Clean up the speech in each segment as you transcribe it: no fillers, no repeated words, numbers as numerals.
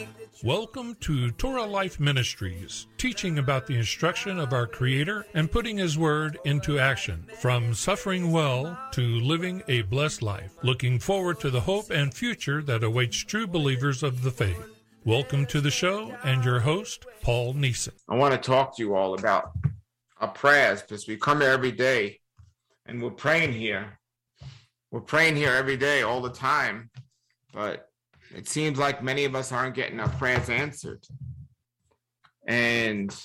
Welcome to Torah Life Ministries, teaching about the instruction of our Creator and putting His Word into action, from suffering well to living a blessed life, looking forward to the hope and future that awaits true believers of the faith. Welcome to the show and your host, Paul Neeson. I want to talk to you all about our prayers, because we come here every day and we're praying here. We're praying here every day, all the time, but it seems like many of us aren't getting our prayers answered. And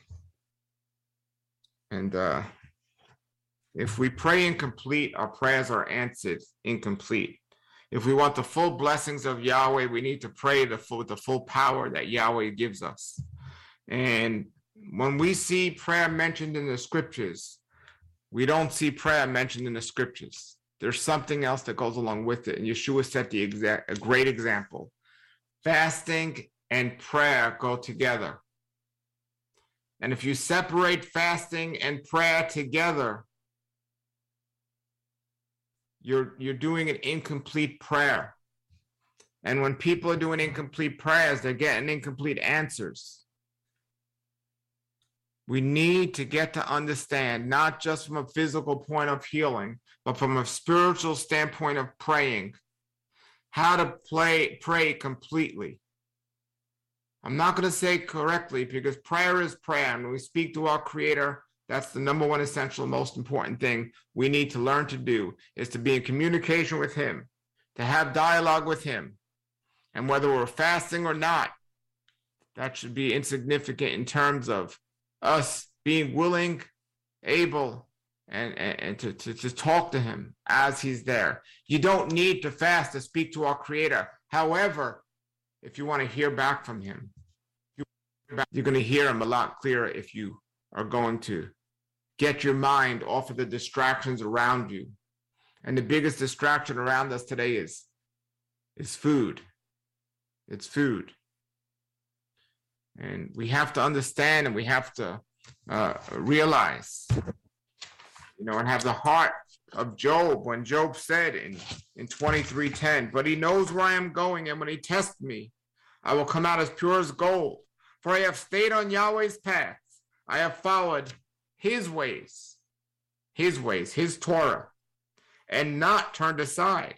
if we pray incomplete, our prayers are answered incomplete. If we want the full blessings of Yahweh, we need to pray with the full power that Yahweh gives us. And when we see prayer mentioned in the scriptures, we don't see prayer mentioned in the scriptures. There's something else that goes along with it. And Yeshua set a great example. Fasting and prayer go together. And if you separate fasting and prayer together, you're doing an incomplete prayer. And when people are doing incomplete prayers, they're getting incomplete answers. We need to get to understand, not just from a physical point of healing, but from a spiritual standpoint of praying, how to pray completely. I'm not going to say correctly, because prayer is prayer. And when we speak to our Creator, that's the number one essential, most important thing we need to learn to do, is to be in communication with Him, to have dialogue with Him. And whether we're fasting or not, that should be insignificant in terms of us being willing, able, and to talk to Him as He's there. You don't need to fast to speak to our Creator. However, if you want to hear back from Him, you're going to hear Him a lot clearer if you are going to get your mind off of the distractions around you. And the biggest distraction around us today is food. It's food. And we have to understand, and we have to realize, and have the heart of Job, when Job said in 23:10, but He knows where I am going, and when He tests me, I will come out as pure as gold. For I have stayed on Yahweh's paths. I have followed His ways, His Torah, and not turned aside.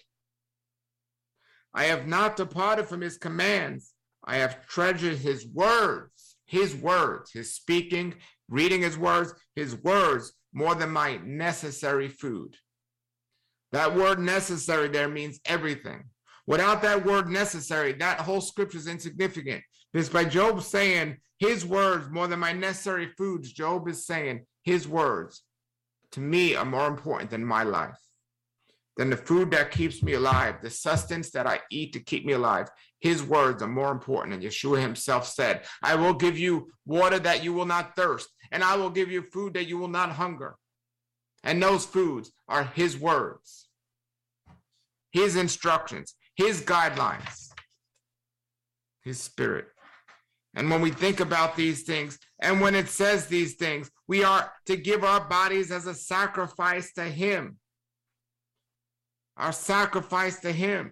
I have not departed from His commands. I have treasured His words, His speaking, reading His words more than my necessary food. That word necessary there means everything. Without that word necessary, that whole scripture is insignificant. Because by Job saying His words more than my necessary foods, Job is saying His words to me are more important than my life, than the food that keeps me alive, the sustenance that I eat to keep me alive. His words are more important. And Yeshua Himself said, I will give you water that you will not thirst, and I will give you food that you will not hunger. And those foods are His words, His instructions, His guidelines, His Spirit. And when we think about these things, and when it says these things, we are to give our bodies as a sacrifice to Him. Our sacrifice to Him.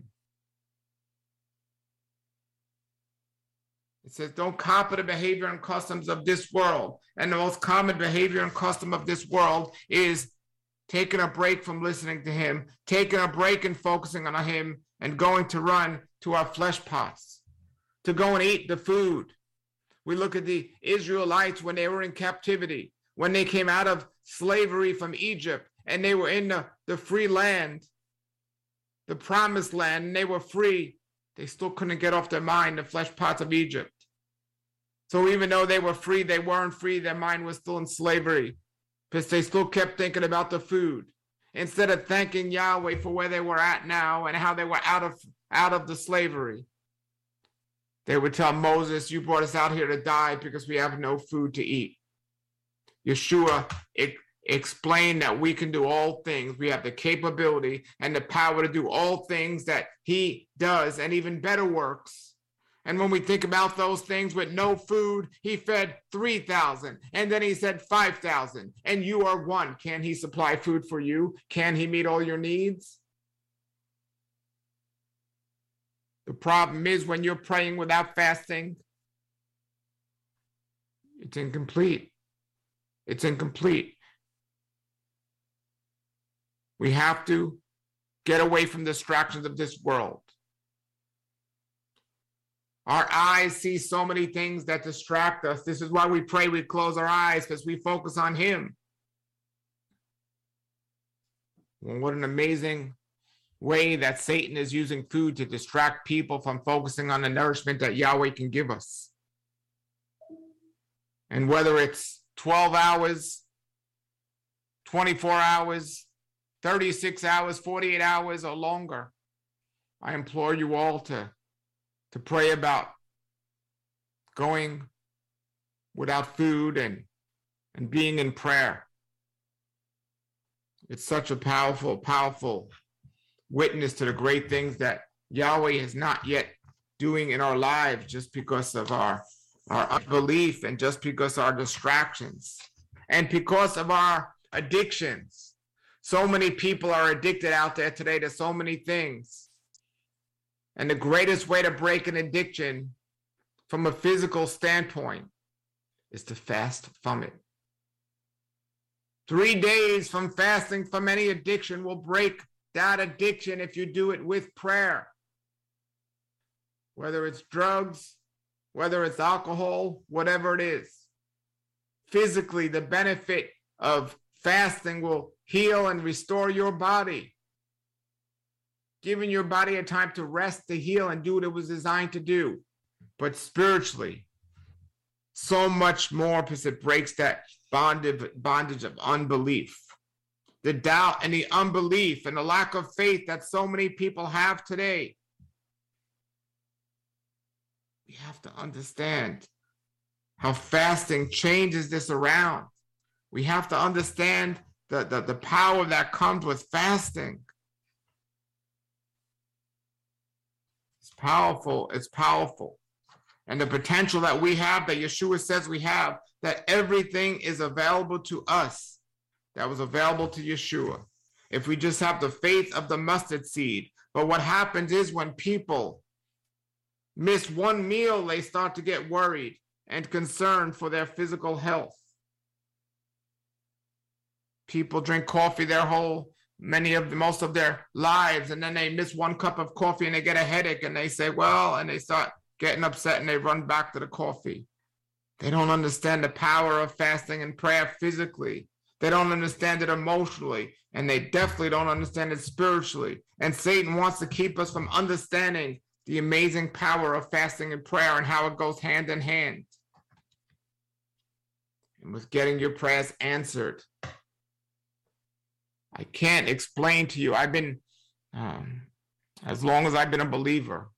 It says, don't copy the behavior and customs of this world. And the most common behavior and custom of this world is taking a break from listening to Him, taking a break and focusing on Him, and going to run to our flesh pots, to go and eat the food. We look at the Israelites when they were in captivity, when they came out of slavery from Egypt, and they were in the free land, the promised land, and they were free. They still couldn't get off their mind the flesh pots of Egypt. So even though they were free, they weren't free. Their mind was still in slavery, because they still kept thinking about the food, instead of thanking Yahweh for where they were at now and how they were out of the slavery. They would tell Moses, you brought us out here to die because we have no food to eat. Yeshua explained that we can do all things. We have the capability and the power to do all things that He does, and even better works. And when we think about those things, with no food, He fed 3,000, and then He said 5,000, and you are one. Can He supply food for you? Can He meet all your needs? The problem is when you're praying without fasting, it's incomplete. It's incomplete. We have to get away from distractions of this world. Our eyes see so many things that distract us. This is why we pray, we close our eyes, because we focus on Him. Well, what an amazing way that Satan is using food to distract people from focusing on the nourishment that Yahweh can give us. And whether it's 12 hours, 24 hours, 36 hours, 48 hours, or longer, I implore you all to pray about going without food and being in prayer. It's such a powerful, powerful witness to the great things that Yahweh is not yet doing in our lives just because of our unbelief and just because of our distractions and because of our addictions. So many people are addicted out there today to so many things. And the greatest way to break an addiction from a physical standpoint is to fast from it. 3 days from fasting from any addiction will break that addiction if you do it with prayer. Whether it's drugs, whether it's alcohol, whatever it is. Physically, the benefit of fasting will heal and restore your body, giving your body a time to rest, to heal, and do what it was designed to do. But spiritually, so much more, because it breaks that bondage of unbelief. The doubt and the unbelief and the lack of faith that so many people have today. We have to understand how fasting changes this around. We have to understand the power that comes with fasting. It's powerful. It's powerful. And the potential that we have, that Yeshua says we have, that everything is available to us that was available to Yeshua, if we just have the faith of the mustard seed. But what happens is when people miss one meal, they start to get worried and concerned for their physical health. People drink coffee most of their lives, and then they miss one cup of coffee and they get a headache and they say, well, and they start getting upset and they run back to the coffee. They don't understand the power of fasting and prayer physically. They don't understand it emotionally, and they definitely don't understand it spiritually. And Satan wants to keep us from understanding the amazing power of fasting and prayer and how it goes hand in hand. And with getting your prayers answered. I can't explain to you. I've been, as long as I've been a believer,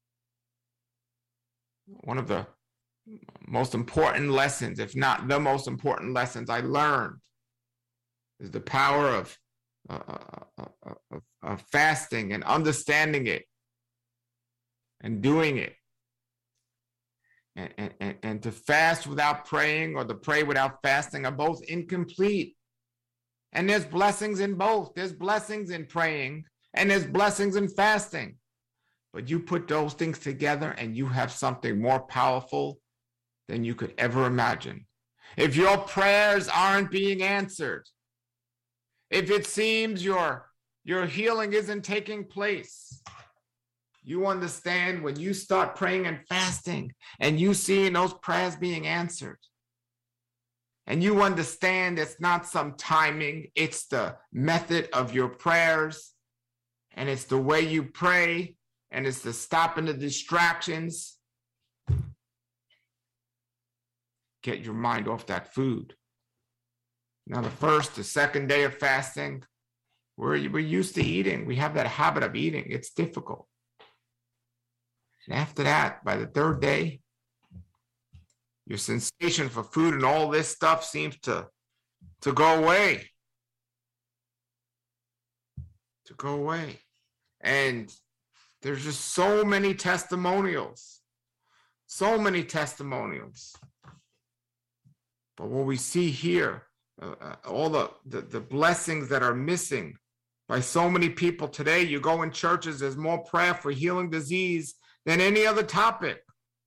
one of the most important lessons, if not the most important lessons I learned, is the power of fasting and understanding it and doing it. And to fast without praying or to pray without fasting are both incomplete. And there's blessings in both. There's blessings in praying and there's blessings in fasting. But you put those things together and you have something more powerful than you could ever imagine. If your prayers aren't being answered, if it seems your healing isn't taking place, you understand when you start praying and fasting and you see those prayers being answered, and you understand it's not some timing, it's the method of your prayers, and it's the way you pray, and it's the stopping the distractions. Get your mind off that food. Now, the second day of fasting, we're used to eating. We have that habit of eating. It's difficult. And after that, by the third day, your sensation for food and all this stuff seems to go away. To go away. And there's just so many testimonials. So many testimonials. But what we see here, all the blessings that are missing by so many people today. You go in churches, there's more prayer for healing disease than any other topic.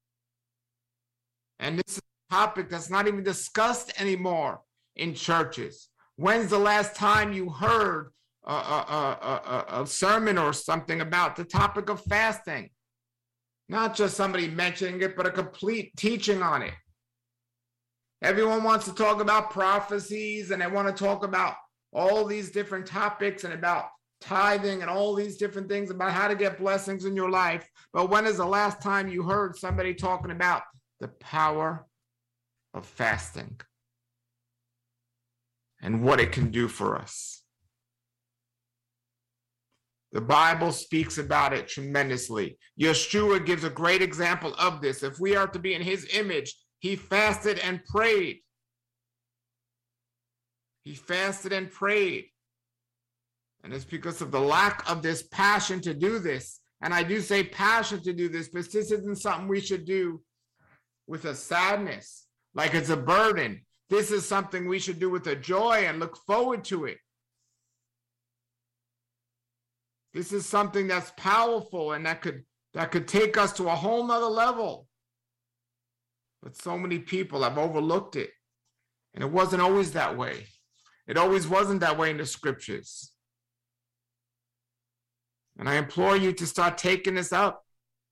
And this is a topic that's not even discussed anymore in churches. When's the last time you heard a sermon or something about the topic of fasting? Not just somebody mentioning it, but a complete teaching on it. Everyone wants to talk about prophecies, and they want to talk about all these different topics and about tithing and all these different things about how to get blessings in your life. But when is the last time you heard somebody talking about the power of fasting and what it can do for us? The Bible speaks about it tremendously. Yeshua gives a great example of this. If we are to be in his image, he fasted and prayed. He fasted and prayed. And it's because of the lack of this passion to do this. And I do say passion to do this, but this isn't something we should do with a sadness, like it's a burden. This is something we should do with a joy and look forward to it. This is something that's powerful and that could take us to a whole nother level. But so many people have overlooked it. And it wasn't always that way. It always wasn't that way in the scriptures. And I implore you to start taking this up.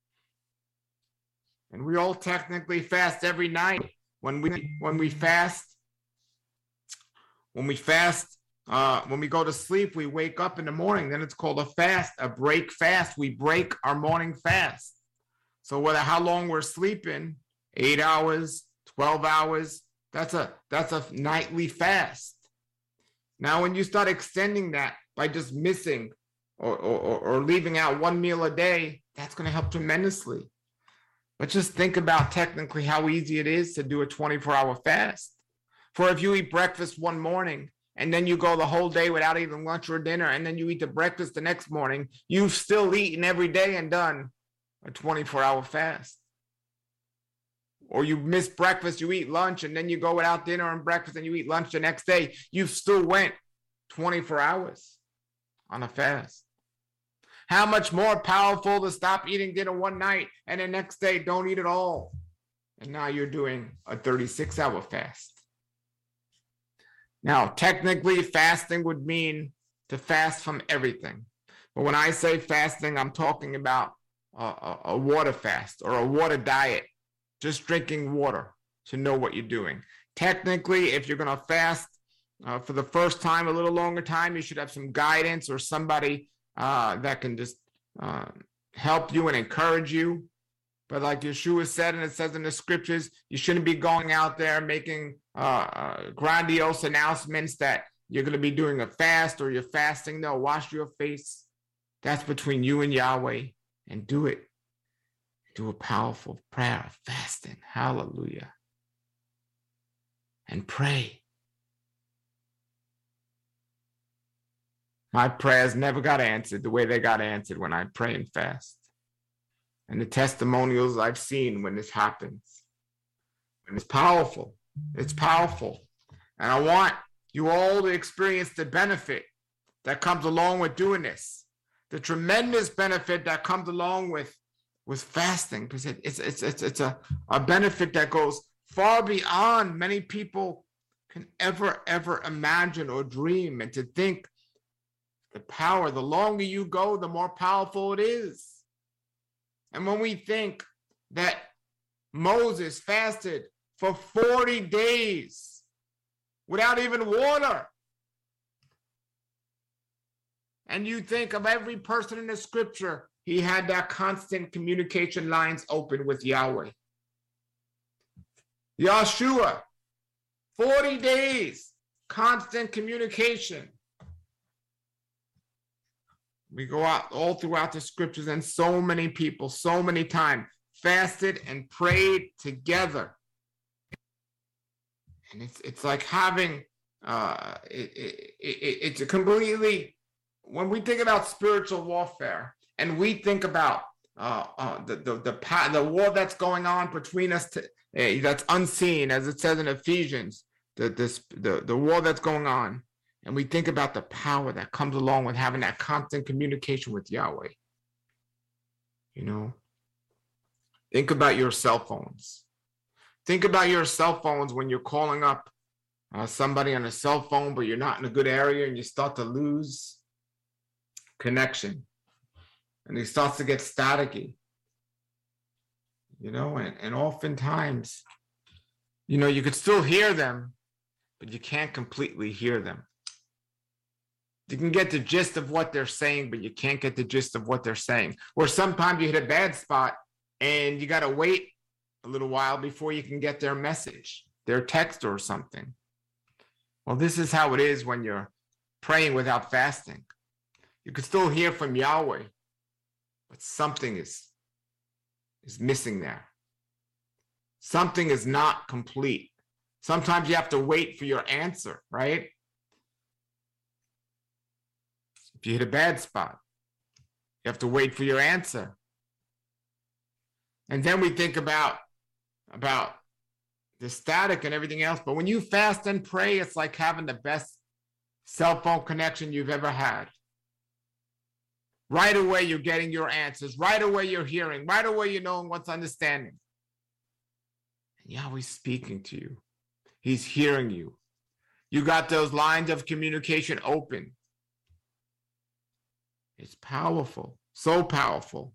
And we all technically fast every night. When we fast, when we go to sleep, we wake up in the morning. Then it's called a fast, a break fast. We break our morning fast. So whether how long we're sleeping, 8 hours, 12 hours, that's a nightly fast. Now, when you start extending that by just missing or leaving out one meal a day, that's going to help tremendously. But just think about technically how easy it is to do a 24-hour fast. For if you eat breakfast one morning and then you go the whole day without eating lunch or dinner, and then you eat the breakfast the next morning, you've still eaten every day and done a 24-hour fast. Or you miss breakfast, you eat lunch, and then you go without dinner and breakfast and you eat lunch the next day, you still went 24 hours on a fast. How much more powerful to stop eating dinner one night and the next day don't eat at all. And now you're doing a 36-hour fast. Now, technically, fasting would mean to fast from everything. But when I say fasting, I'm talking about a water fast or a water diet, just drinking water to know what you're doing. Technically, if you're going to fast for the first time, a little longer time, you should have some guidance or somebody that can just help you and encourage you. But like Yeshua said, and it says in the scriptures, you shouldn't be going out there making grandiose announcements that you're going to be doing a fast or you're fasting. No, wash your face. That's between you and Yahweh, and do it. Do a powerful prayer of fasting. Hallelujah. And pray. My prayers never got answered the way they got answered when I pray and fast. And the testimonials I've seen when this happens. And it's powerful. It's powerful. And I want you all to experience the benefit that comes along with doing this. The tremendous benefit that comes along with fasting. Because it's a benefit that goes far beyond many people can ever imagine or dream. And to think the power, the longer you go, the more powerful it is. And when we think that Moses fasted for 40 days without even water, and you think of every person in the scripture, he had that constant communication lines open with Yahweh. Yeshua, 40 days, constant communication. We go out all throughout the scriptures, and so many people, so many times, fasted and prayed together. And it's like having, it's a completely, when we think about spiritual warfare, and we think about the war that's going on between us, that's unseen, as it says in Ephesians, the war that's going on. And we think about the power that comes along with having that constant communication with Yahweh. You know, think about your cell phones. Think about your cell phones when you're calling up somebody on a cell phone, but you're not in a good area and you start to lose connection. And it starts to get staticky. You know, and oftentimes, you know, you could still hear them, but you can't completely hear them. You can get the gist of what they're saying, but you can't get the gist of what they're saying. Or sometimes you hit a bad spot and you got to wait a little while before you can get their message, their text or something. Well, this is how it is when you're praying without fasting. You can still hear from Yahweh, but something is missing there. Something is not complete. Sometimes you have to wait for your answer, right? If you hit a bad spot, you have to wait for your answer. And then we think about the static and everything else. But when you fast and pray, it's like having the best cell phone connection you've ever had. Right away, you're getting your answers. Right away, you're hearing. Right away, you're knowing what's understanding. And Yahweh's speaking to you. He's hearing you. You got those lines of communication open. It's powerful, so powerful.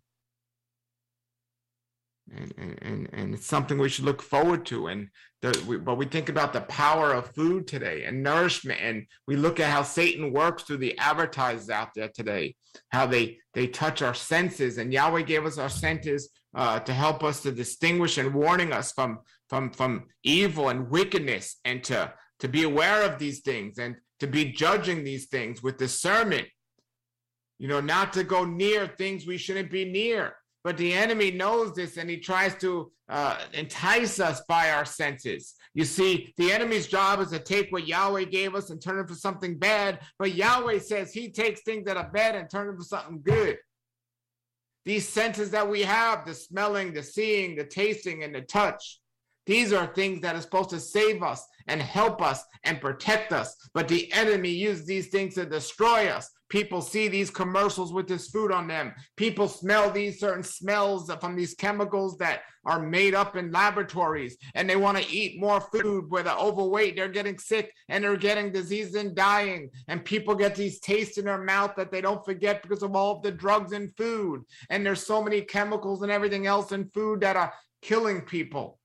And it's something we should look forward to. But we think about the power of food today and nourishment, and we look at how Satan works through the advertisers out there today, how they touch our senses. And Yahweh gave us our senses to help us to distinguish and warning us from evil and wickedness, and to be aware of these things and to be judging these things with discernment. You know, not to go near things we shouldn't be near. But the enemy knows this, and he tries to entice us by our senses. You see, the enemy's job is to take what Yahweh gave us and turn it for something bad. But Yahweh says he takes things that are bad and turn them for something good. These senses that we have, the smelling, the seeing, the tasting, and the touch, these are things that are supposed to save us and help us and protect us. But the enemy uses these things to destroy us. People see these commercials with this food on them. People smell these certain smells from these chemicals that are made up in laboratories, and they want to eat more food. Where they're overweight, they're getting sick, and they're getting disease and dying. And people get these tastes in their mouth that they don't forget because of all of the drugs in food. And there's so many chemicals and everything else in food that are killing people.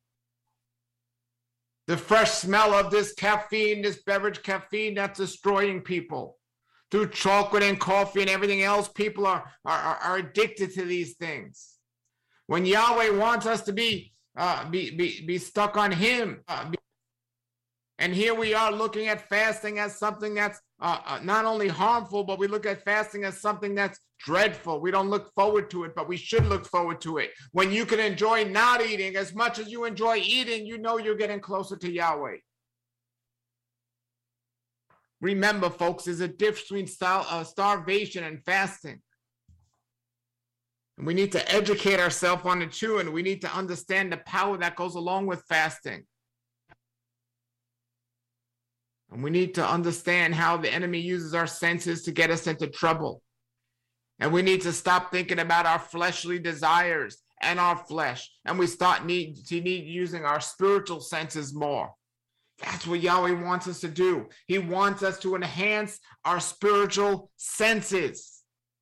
The fresh smell of this caffeine, this beverage caffeine, that's destroying people. Through chocolate and coffee and everything else, people are addicted to these things. When Yahweh wants us to be stuck on him. And here we are looking at fasting as something that's not only harmful, but we look at fasting as something that's dreadful. We don't look forward to it, but we should look forward to it. When you can enjoy not eating as much as you enjoy eating, you know you're getting closer to Yahweh. Remember, folks, there's a difference between starvation and fasting. And we need to educate ourselves on the two, and we need to understand the power that goes along with fasting. And we need to understand how the enemy uses our senses to get us into trouble. And we need to stop thinking about our fleshly desires and our flesh. And we need using our spiritual senses more. That's what Yahweh wants us to do. He wants us to enhance our spiritual senses.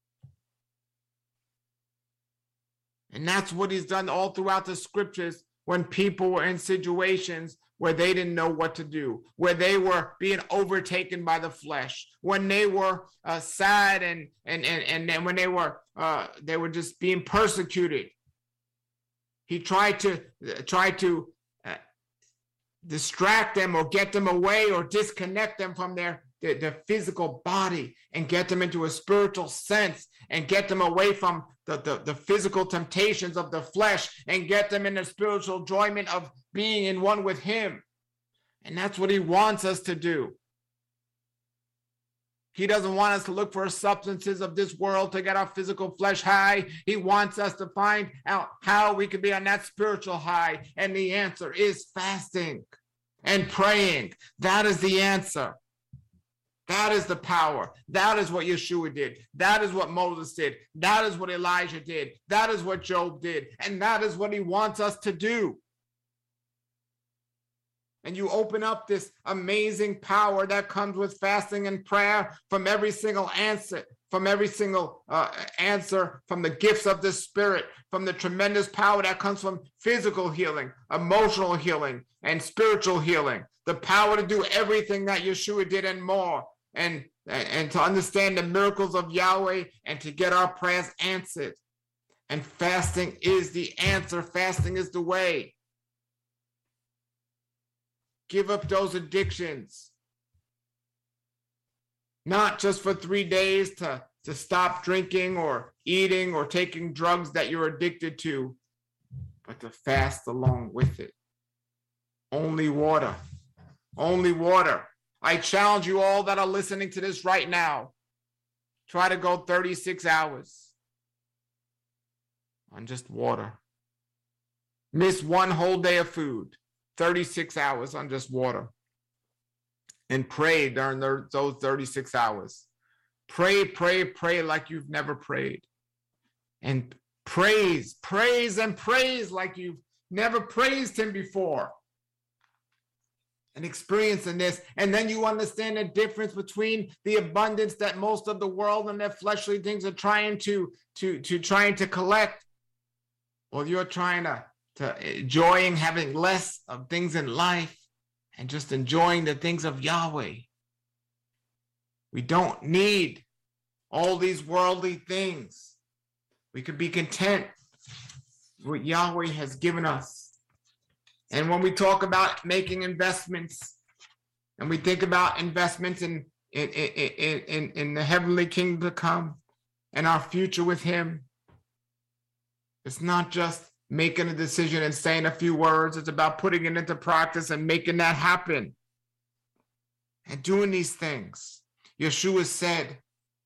And that's what he's done all throughout the scriptures when people were in situations where they didn't know what to do, where they were being overtaken by the flesh, when they were sad and when they were just being persecuted. He tried to distract them or get them away or disconnect them from their physical body and get them into a spiritual sense and get them away from the physical temptations of the flesh and get them in the spiritual enjoyment of being in one with him. And that's what he wants us to do. He doesn't want us to look for substances of this world to get our physical flesh high. He wants us to find out how we can be on that spiritual high. And the answer is fasting and praying. That is the answer. That is the power. That is what Yeshua did. That is what Moses did. That is what Elijah did. That is what Job did. And that is what he wants us to do. And you open up this amazing power that comes with fasting and prayer from every single answer, from the gifts of the Spirit, from the tremendous power that comes from physical healing, emotional healing, and spiritual healing. The power to do everything that Yeshua did and more. And to understand the miracles of Yahweh and to get our prayers answered. And fasting is the answer. Fasting is the way. Give up those addictions. Not just for 3 days to stop drinking or eating or taking drugs that you're addicted to, but to fast along with it. Only water. Only water. I challenge you all that are listening to this right now. Try to go 36 hours on just water. Miss one whole day of food. 36 hours on just water. And pray during those 36 hours. Pray like you've never prayed. And praise like you've never praised him before. And experiencing this, and then you understand the difference between the abundance that most of the world and their fleshly things are trying to collect, or you're trying to enjoying having less of things in life and just enjoying the things of Yahweh. We don't need all these worldly things. We could be content with what Yahweh has given us. And when we talk about making investments, and we think about investments in the heavenly kingdom to come and our future with him, it's not just making a decision and saying a few words. It's about putting it into practice and making that happen and doing these things. Yeshua said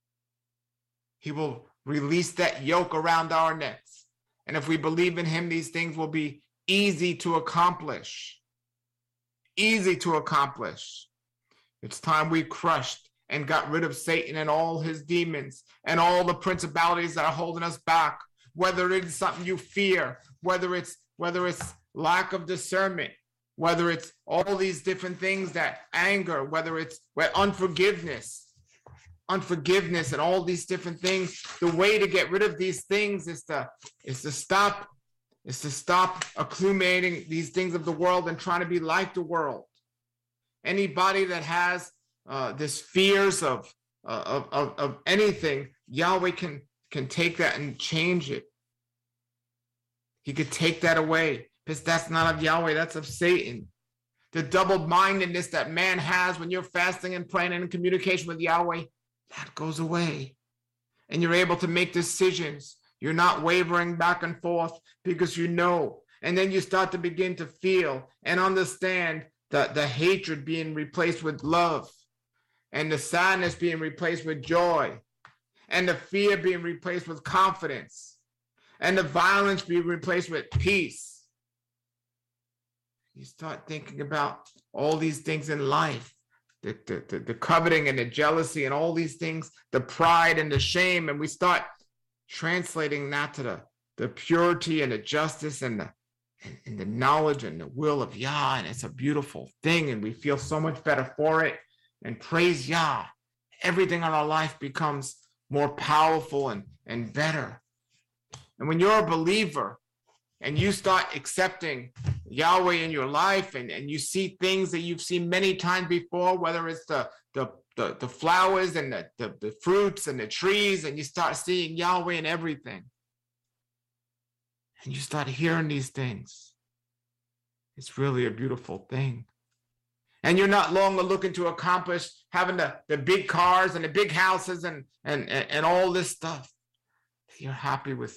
he will release that yoke around our necks. And if we believe in him, these things will be easy to accomplish. Easy to accomplish. It's time we crushed and got rid of Satan and all his demons and all the principalities that are holding us back. Whether it's something you fear, whether it's lack of discernment, whether it's all these different things that anger, whether it's unforgiveness and all these different things. The way to get rid of these things is to stop accumulating these things of the world and trying to be like the world. Anybody that has this fears of anything, Yahweh can take that and change it. He could take that away, because that's not of Yahweh, that's of Satan. The double-mindedness that man has when you're fasting and praying and in communication with Yahweh, that goes away. And you're able to make decisions. You're not wavering back and forth because you know. And then you start to begin to feel and understand the hatred being replaced with love, and the sadness being replaced with joy, and the fear being replaced with confidence, and the violence being replaced with peace. You start thinking about all these things in life, the coveting and the jealousy and all these things, the pride and the shame, and we start translating that to the purity and the justice and the knowledge and the will of Yah, and it's a beautiful thing, and we feel so much better for it. And praise Yah, everything in our life becomes more powerful and better. And when you're a believer and you start accepting Yahweh in your life, and you see things that you've seen many times before, whether it's the flowers and the fruits and the trees, and you start seeing Yahweh in everything, and you start hearing these things, it's really a beautiful thing. And you're not longer looking to accomplish having the big cars and the big houses and all this stuff. You're happy with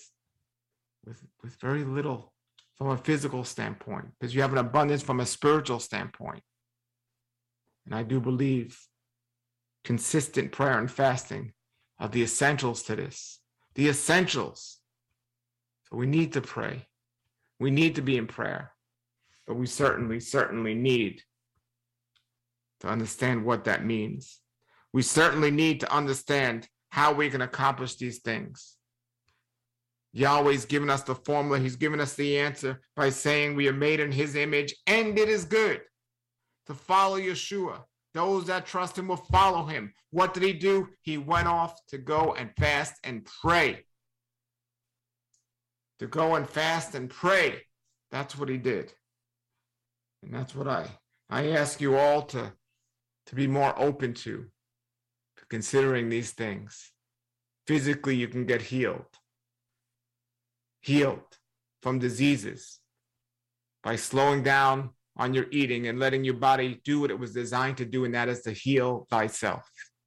very little from a physical standpoint, because you have an abundance from a spiritual standpoint. And I do believe consistent prayer and fasting are the essentials to this. The essentials. So we need to pray. We need to be in prayer. But we certainly need to understand what that means. we certainly need to understand how we can accomplish these things. Yahweh's given us the formula. He's given us the answer by saying we are made in his image, and it is good to follow Yeshua. Those that trust him will follow him. What did he do? He went off to go and fast and pray. To go and fast and pray. That's what he did. And that's what I ask you all to be more open to considering these things. Physically, you can get healed from diseases by slowing down on your eating and letting your body do what it was designed to do, and that is to heal thyself.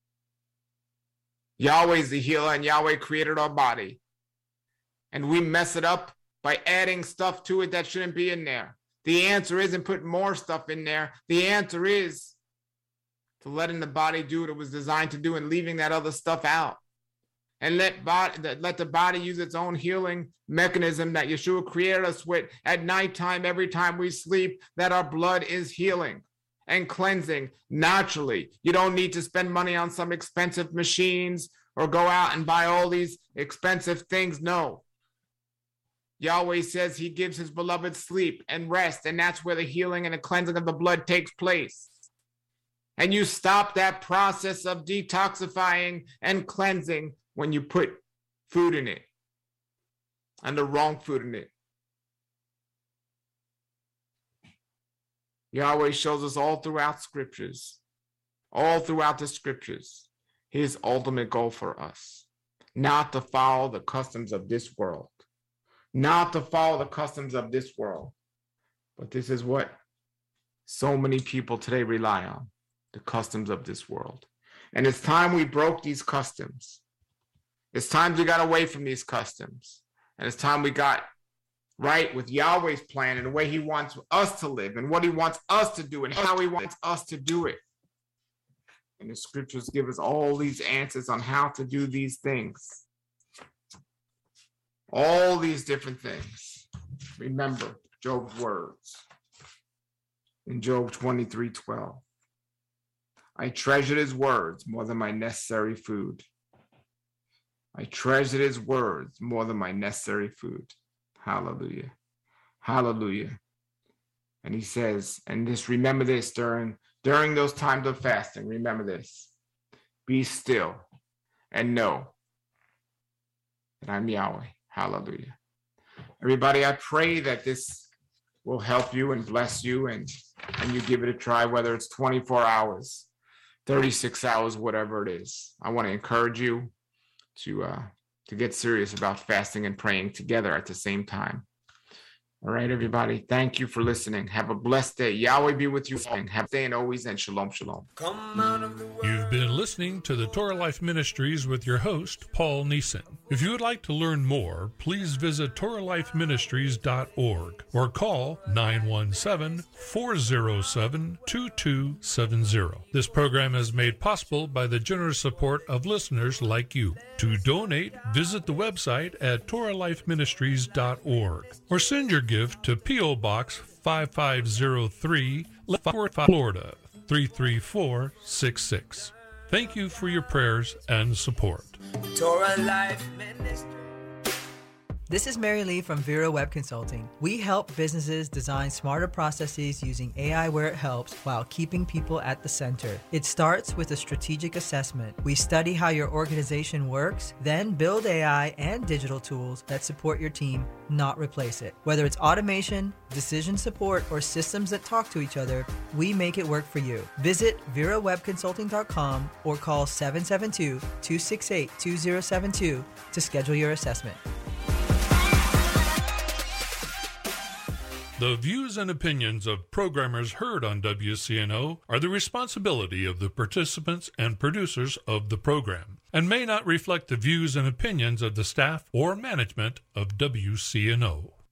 Yahweh is the healer, and Yahweh created our body. And we mess it up by adding stuff to it that shouldn't be in there. The answer isn't putting more stuff in there. The answer is to letting the body do what it was designed to do and leaving that other stuff out. And let the body use its own healing mechanism that Yeshua created us with at nighttime, every time we sleep, that our blood is healing and cleansing naturally. You don't need to spend money on some expensive machines or go out and buy all these expensive things. No. Yahweh says he gives his beloved sleep and rest, and that's where the healing and the cleansing of the blood takes place. And you stop that process of detoxifying and cleansing when you put food in it and the wrong food in it. Yahweh shows us all throughout the scriptures, his ultimate goal for us, not to follow the customs of this world, but this is what so many people today rely on, the customs of this world. And it's time we broke these customs. It's time we got away from these customs. And it's time we got right with Yahweh's plan and the way he wants us to live and what he wants us to do and how he wants us to do it. And the scriptures give us all these answers on how to do these things. All these different things. Remember Job's words in Job 23:12. I treasured his words more than my necessary food. I treasured his words more than my necessary food. Hallelujah. Hallelujah. And he says, and just remember this during those times of fasting, remember this. Be still and know that I'm Yahweh. Hallelujah. Everybody, I pray that this will help you and bless you and you give it a try, whether it's 24 hours, 36 hours, whatever it is. I want to encourage you to get serious about fasting and praying together at the same time. All right, everybody. Thank you for listening. Have a blessed day. Yahweh be with you. Have a day and always, and shalom, shalom. You've been listening to the Torah Life Ministries with your host, Paul Neeson. If you would like to learn more, please visit TorahLifeMinistries.org or call 917-407-2270. This program is made possible by the generous support of listeners like you. To donate, visit the website at TorahLifeMinistries.org or send your gift to P.O. Box 5503, Florida 33466. Thank you for your prayers and support. Torah Life Ministry. This is Mary Lee from Vera Web Consulting. We help businesses design smarter processes using AI where it helps while keeping people at the center. It starts with a strategic assessment. We study how your organization works, then build AI and digital tools that support your team, not replace it. Whether it's automation, decision support, or systems that talk to each other, we make it work for you. Visit VeraWebConsulting.com or call 772-268-2072 to schedule your assessment. The views and opinions of programmers heard on WCNO are the responsibility of the participants and producers of the program and may not reflect the views and opinions of the staff or management of WCNO.